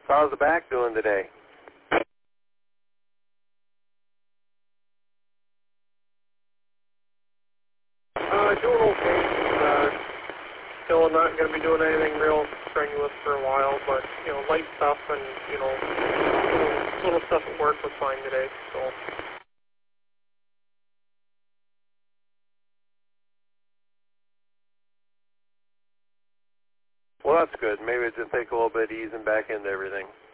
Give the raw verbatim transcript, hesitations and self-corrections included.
So how's the back doing today? Uh, doing okay. Uh, still not going to be doing anything real strenuous for a while, but, you know, light stuff and, you know, little, little stuff at work was fine today, so. Well, that's good. Maybe it just take a little bit easing back into everything.